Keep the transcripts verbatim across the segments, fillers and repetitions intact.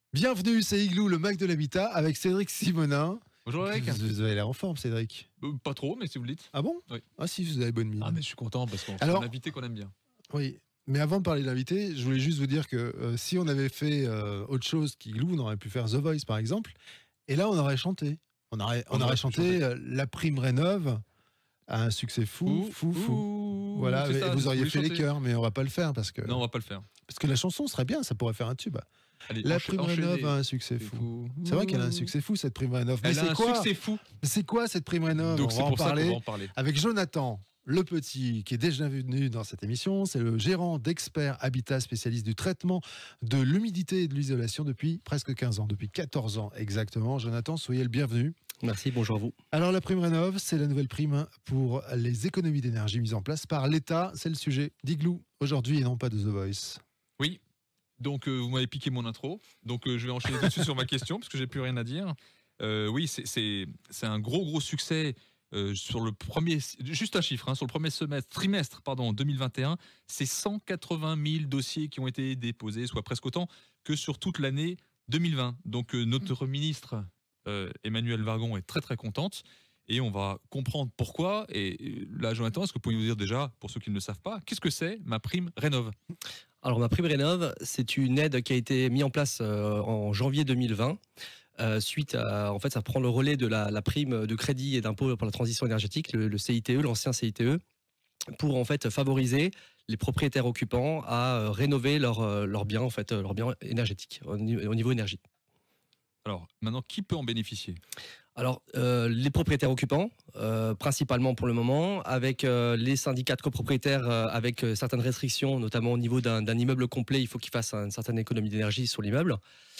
Bienvenue, c'est Igloo, le Mac de l'habitat, avec Cédric Simonin. Bonjour Eric. Vous, vous avez l'air en forme, Cédric. Euh, pas trop, mais si vous le dites. Ah bon? Oui. Ah si, vous avez bonne mine. Ah mais je suis content parce qu'on Alors- a un invité qu'on aime bien. Oui, mais avant de parler de l'invité, je voulais juste vous dire que euh, si on avait fait euh, autre chose qu'Igloo, on aurait pu faire The Voice par exemple, et là on aurait chanté. On aurait, on On aurait aurait chanté chanté. euh, La Prime Rénov' à un succès fou, fou, fou. Ouh, Voilà, c'est et ça, vous auriez voulez fait les chanter. chœurs, mais on va pas le faire parce que, Non, on va pas le faire. parce que la chanson serait bien, ça pourrait faire un tube. Allez, La encha- Prime enchaînez. Rénov' a un succès C'est fou. fou. C'est vrai qu'elle a un succès fou cette Prime Rénov'. Mais Elle a c'est un quoi succès fou. C'est quoi cette Prime Rénov'? Donc On c'est va en pour ça qu'on parler va en parler. avec Jonathan Le Petit, qui est déjà venu dans cette émission. C'est le gérant d'Expert Habitat, spécialiste du traitement de l'humidité et de l'isolation depuis presque quinze ans, depuis quatorze ans exactement. Jonathan, soyez le bienvenu. Merci, bonjour à vous. Alors la prime Rénov', c'est la nouvelle prime pour les économies d'énergie mises en place par l'État. C'est le sujet d'Igloo aujourd'hui et non pas de The Voice. Oui. Donc euh, vous m'avez piqué mon intro. Donc euh, je vais enchaîner tout de suite sur ma question parce que j'ai plus rien à dire. Euh, oui, c'est c'est c'est un gros gros succès. Euh, sur le premier, juste un chiffre, hein, sur le premier semestre, trimestre, pardon, deux mille vingt et un, c'est cent quatre-vingt mille dossiers qui ont été déposés, soit presque autant que sur toute l'année deux mille vingt. Donc euh, notre ministre euh, Emmanuelle Wargon est très très contente et on va comprendre pourquoi. Et là, Jonathan, est-ce que vous pouvez nous dire déjà, pour ceux qui ne le savent pas, qu'est-ce que c'est ma prime Rénov'? Alors ma prime Rénov', c'est une aide qui a été mise en place euh, en janvier deux mille vingt. Euh, suite à, en fait, ça prend le relais de la, la prime de crédit et d'impôt pour la transition énergétique, le, le C I T E, l'ancien C I T E, pour en fait favoriser les propriétaires occupants à euh, rénover leurs euh, leurs biens, en fait, euh, leurs biens énergétiques au, ni- au niveau énergie. Alors maintenant, qui peut en bénéficier? Alors, euh, les propriétaires occupants, euh, principalement pour le moment, avec euh, les syndicats de copropriétaires, euh, avec euh, certaines restrictions, notamment au niveau d'un d'un immeuble complet, il faut qu'il fasse une certaine économie d'énergie sur l'immeuble.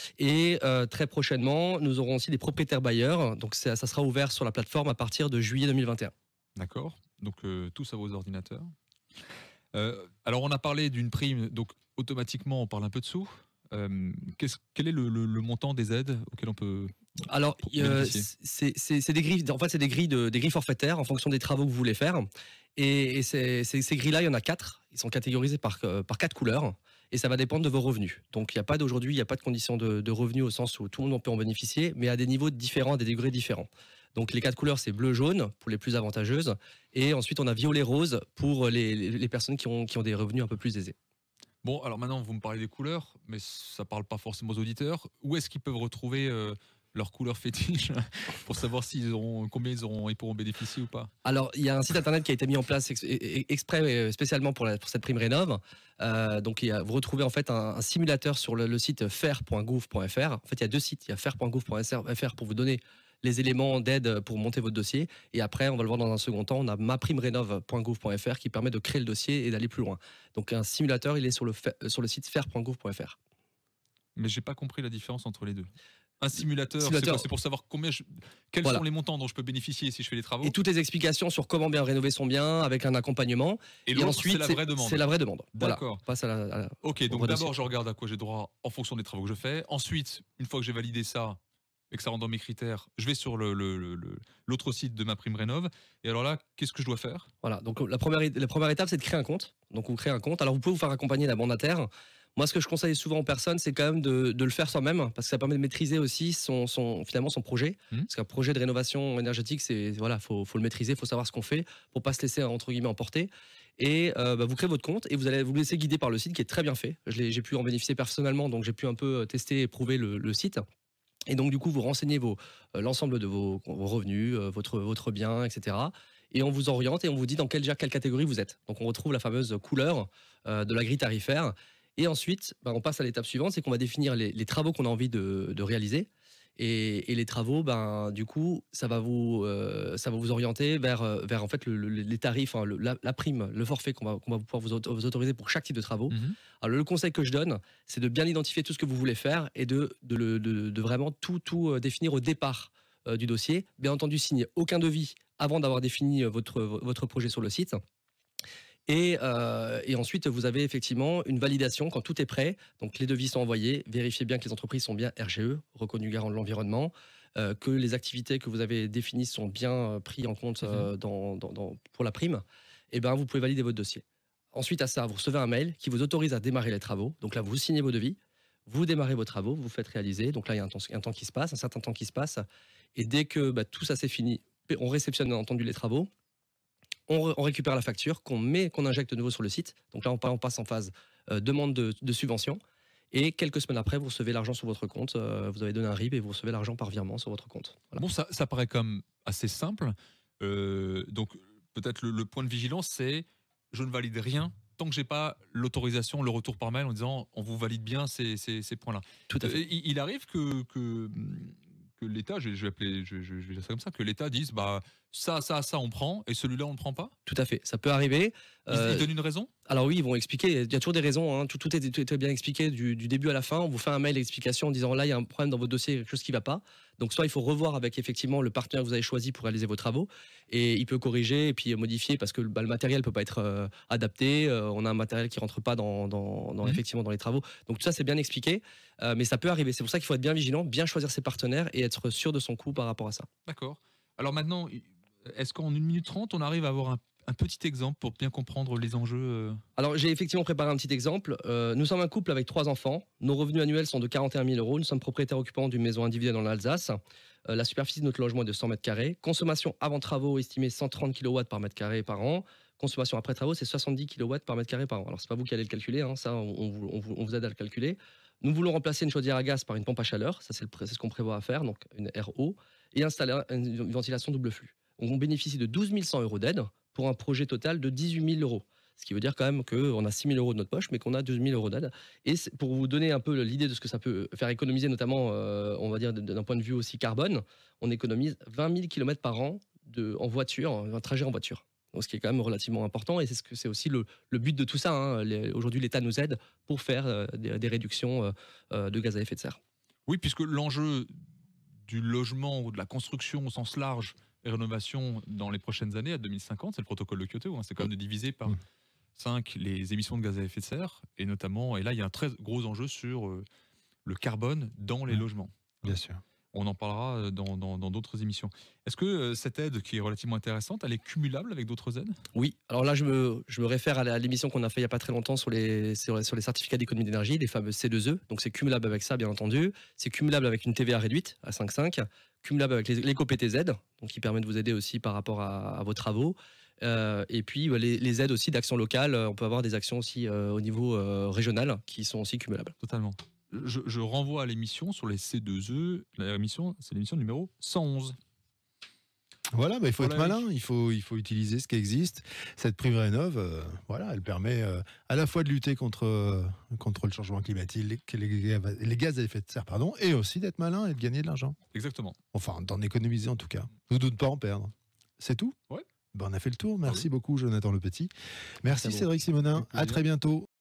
Et euh, très prochainement, nous aurons aussi des propriétaires bailleurs, donc ça, ça sera ouvert sur la plateforme à partir de juillet deux mille vingt et un. D'accord. Donc euh, tous à vos ordinateurs. Euh, alors on a parlé d'une prime, donc automatiquement on parle un peu de sous. Euh, qu'est-ce- quel est le, le- le montant des aides auxquelles on peut... Alors, Pour euh, bénéficier. c'est c'est- c'est des grilles. En fait, c'est des grilles de des grilles forfaitaires en fonction des travaux que vous voulez faire. Et, et ces, ces, ces grilles-là, il y en a quatre. Ils sont catégorisés par euh, par quatre couleurs. Et ça va dépendre de vos revenus. Donc, il n'y a pas d'aujourd'hui, il n'y a pas de condition de, de revenus au sens où tout le monde peut en bénéficier, mais à des niveaux différents, à des degrés différents. Donc, les quatre couleurs, c'est bleu, jaune pour les plus avantageuses. Et ensuite, on a violet, rose pour les, les, les personnes qui ont, qui ont des revenus un peu plus aisés. Bon, alors maintenant vous me parlez des couleurs, mais ça parle pas forcément aux auditeurs. Où est-ce qu'ils peuvent retrouver euh, leur couleur fétiche pour savoir s'ils auront, combien ils auront, ils pourront bénéficier ou pas? Alors, il y a un site internet qui a été mis en place ex- e- exprès euh, spécialement pour, la- pour cette prime Rénov'. Euh, donc, il y a, vous retrouvez en fait un, un simulateur sur le, le site faire point gouv point f r. En fait, il y a deux sites. Il y a faire point gouv point f r pour vous donner les éléments d'aide pour monter votre dossier. Et après, on va le voir dans un second temps, on a ma prime rénov point gouv point f r qui permet de créer le dossier et d'aller plus loin. Donc, un simulateur, il est sur le, fa- sur le site faire point gouv point f r. Mais j'ai pas compris la différence entre les deux. Un simulateur, Simulateur. c'est quoi? C'est pour savoir combien je- quels Voilà. sont les montants dont je peux bénéficier si je fais les travaux. Et toutes les explications sur comment bien rénover son bien avec un accompagnement. Et Et l'autre, ensuite, c'est la vraie demande. C'est la vraie demande. Voilà. D'accord. On passe à la, à la- Ok, donc Au d'abord dossier. je regarde à quoi j'ai droit en fonction des travaux que je fais. Ensuite, une fois que j'ai validé ça et que ça rentre dans mes critères, je vais sur le, le- le- le- l'autre site de ma prime Rénov'. Et alors là, qu'est-ce que je dois faire? Voilà, donc la première, la première étape, c'est de créer un compte. Donc, vous créez un compte. Alors, vous pouvez vous faire accompagner d'un mandataire. Moi, ce que je conseille souvent aux personnes, c'est quand même de, de le faire soi-même, parce que ça permet de maîtriser aussi son, son, finalement son projet. Mmh. Parce qu'un projet de rénovation énergétique, c'est voilà, faut, faut le maîtriser, faut savoir ce qu'on fait pour pas se laisser entre guillemets emporter. Et euh, bah, vous créez votre compte et vous allez vous laisser guider par le site qui est très bien fait. Je l'ai- j'ai pu en bénéficier personnellement, donc j'ai pu un peu tester et prouver le, le site. Et donc, du coup, vous renseignez vos, euh, l'ensemble de vos, vos revenus, euh, votre, votre bien, et cetera. Et on vous oriente et on vous dit dans quelle, déjà, quelle catégorie vous êtes. Donc, on retrouve la fameuse couleur euh, de la grille tarifaire. Et ensuite, ben, on passe à l'étape suivante, c'est qu'on va définir les, les travaux qu'on a envie de, de réaliser. Et, et les travaux, ben, du coup, ça va vous, euh, ça va vous orienter vers, euh, vers en fait, le- le- les tarifs, hein, le- la, la prime, le forfait qu'on va, qu'on va pouvoir vous, auto- vous autoriser pour chaque type de travaux. Mhm. Alors, le conseil que je donne, c'est de bien identifier tout ce que vous voulez faire et de, de, le- de, de vraiment tout, tout euh, définir au départ euh, du dossier. Bien entendu, signer aucun devis avant d'avoir défini euh, votre, votre projet sur le site. Et, euh, et ensuite, vous avez effectivement une validation quand tout est prêt. Donc, les devis sont envoyés. Vérifiez bien que les entreprises sont bien R G E, reconnus garants de l'environnement, euh, que les activités que vous avez définies sont bien euh, prises en compte euh, dans, dans, dans- pour la prime. Et ben, vous pouvez valider votre dossier. Ensuite à ça, vous recevez un mail qui vous autorise à démarrer les travaux. Donc là, vous signez vos devis. vous démarrez vos travaux, vous faites réaliser. Donc là, il y a un temps, un temps qui se passe, un certain temps qui se passe. Et dès que bah, tout ça c'est fini, on réceptionne bien entendu les travaux. On, on récupère la facture qu'on met, qu'on injecte de nouveau sur le site. Donc là, on, on passe en phase euh, demande de, de subvention. Et quelques semaines après, vous recevez l'argent sur votre compte. Euh, vous avez donné un R I B et vous recevez l'argent par virement sur votre compte. Voilà. Bon, ça, ça paraît comme assez simple. Euh, donc, peut-être le, le point de vigilance, c'est je ne valide rien tant que j'ai pas l'autorisation, le retour par mail en disant on vous valide bien ces, ces, ces points-là. Tout à fait. Euh, il, il arrive que, que, que l'État, je, je vais appeler, je, je, je vais dire ça comme ça, que l'État dise bah ça, ça, ça, on prend et celui-là, on ne prend pas. Tout à fait. Ça peut arriver. Ils, Euh, ils donnent une raison. Alors oui, ils vont expliquer. Il y a toujours des raisons. Hein. Tout, tout, est, tout est bien expliqué du, du début à la fin. On vous fait un mail d'explication en disant là, il y a un problème dans votre dossier, quelque chose qui ne va pas. Donc soit il faut revoir avec effectivement le partenaire que vous avez choisi pour réaliser vos travaux et il peut corriger et puis modifier parce que bah, le matériel peut pas être euh, adapté. Euh, on a un matériel qui rentre pas dans, dans, dans Mmh. effectivement dans les travaux. Donc tout ça c'est bien expliqué, euh, mais ça peut arriver. C'est pour ça qu'il faut être bien vigilant, bien choisir ses partenaires et être sûr de son coût par rapport à ça. D'accord. Alors maintenant, est-ce qu'en une minute trente, on arrive à avoir un, un petit exemple pour bien comprendre les enjeux euh... Alors j'ai effectivement préparé un petit exemple. Euh, nous sommes un couple avec trois enfants. Nos revenus annuels sont de quarante et un mille euros. Nous sommes propriétaires occupants d'une maison individuelle dans l'Alsace. Euh, la superficie de notre logement est de cent mètres carrés. Consommation avant travaux estimée cent trente kilowatts par mètre carré par an. Consommation après travaux, c'est soixante-dix kilowatts par mètre carré par an. Alors c'est pas vous qui allez le calculer, hein, ça on, on, vous, on, vous, on vous aide à le calculer. Nous voulons remplacer une chaudière à gaz par une pompe à chaleur. Ça c'est, le, c'est ce qu'on prévoit à faire, donc une R O, et installer une ventilation double flux. On bénéficie de douze mille cent euros d'aide pour un projet total de dix-huit mille euros. Ce qui veut dire quand même qu'on a six mille euros de notre poche, mais qu'on a douze mille euros d'aide. Et pour vous donner un peu l'idée de ce que ça peut faire économiser, notamment, euh, on va dire, d'un point de vue aussi carbone, on économise vingt mille kilomètres par an de, en voiture, un trajet en voiture. Donc, ce qui est quand même relativement important. Et c'est, ce que, c'est aussi le, le but de tout ça. Hein. Les, aujourd'hui, l'État nous aide pour faire euh, des, des réductions euh, de gaz à effet de serre. Oui, puisque l'enjeu du logement ou de la construction au sens large et rénovation dans les prochaines années, à deux mille cinquante, c'est le protocole de Kyoto, hein, c'est quand même de diviser par cinq les émissions de gaz à effet de serre, et notamment, et là il y a un très gros enjeu sur euh, le carbone dans les mmh. logements. Bien sûr. On en parlera dans, dans, dans d'autres émissions. Est-ce que euh, cette aide, qui est relativement intéressante, elle est cumulable avec d'autres aides? Oui, alors là je me, je me réfère à l'émission qu'on a fait il n'y a pas très longtemps sur les, sur, sur les certificats d'économie d'énergie, les fameux C deux E, donc c'est cumulable avec ça bien entendu, c'est cumulable avec une T V A réduite à cinq virgule cinq, cumulable avec l'éco-P T Z, donc qui permet de vous aider aussi par rapport à, à vos travaux, euh, et puis les, les aides aussi d'action locale, on peut avoir des actions aussi euh, au niveau euh, régional qui sont aussi cumulables. Totalement. Je, je renvoie à l'émission sur les C deux E, l'émission, c'est l'émission numéro cent onze. Voilà, bah, il faut Voilà, être malin, il faut, il faut utiliser ce qui existe. Cette prime rénov, euh, voilà, elle permet euh, à la fois de lutter contre, euh, contre le changement climatique, les, les, les gaz à effet de serre, pardon, et aussi d'être malin et de gagner de l'argent. Exactement. Enfin, d'en économiser en tout cas. Ou de ne pas en perdre. C'est tout? Ouais. Ben, on a fait le tour. Merci Ah oui. beaucoup, Jonathan Le Petit. Merci, Merci Cédric Simonin. À très bientôt.